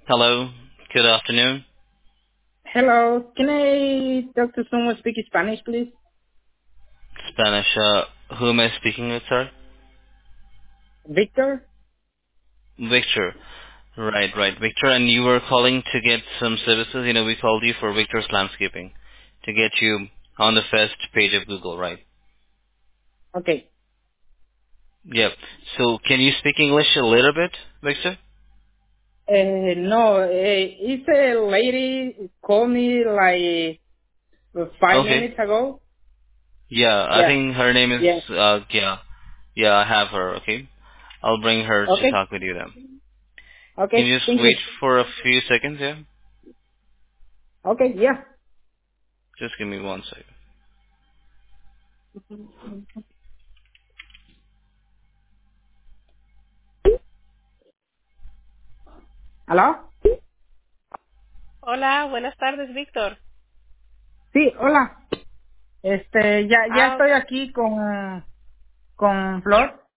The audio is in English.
Hello. Good afternoon. Hello, can I talk to someone speak Spanish, please? Spanish. Who am I speaking with, sir? Victor? Victor. Right. Victor, and you were calling to get some services. We called you for Victor's Landscaping to get you on the first page of Google, right? Okay. Yep. So can you speak English a little bit, Victor? No, it's a lady called me like 5 Okay. minutes ago. Yeah, I Yeah, think her name is, yeah. yeah. Yeah, I have her, okay? I'll bring her to Okay, talk with you then. Can okay, you just thank you. wait for a few seconds, yeah? Okay, yeah. Just give me one second. ¿Aló? Hola, buenas tardes, Víctor. Sí, hola. Ya Ah, estoy aquí con Flor.